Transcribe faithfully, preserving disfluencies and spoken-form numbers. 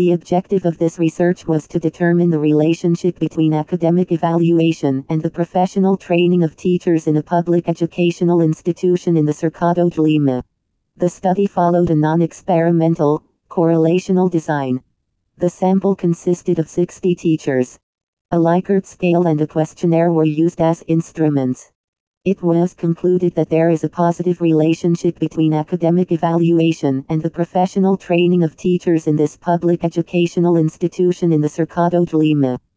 The objective of this research was to determine the relationship between academic evaluation and the professional training of teachers in a public educational institution in the Cercado de Lima. The study followed a non-experimental, correlational design. The sample consisted of sixty teachers. A Likert scale and a questionnaire were used as instruments. It was concluded that there is a positive relationship between academic evaluation and the professional training of teachers in this public educational institution in the Cercado de Lima.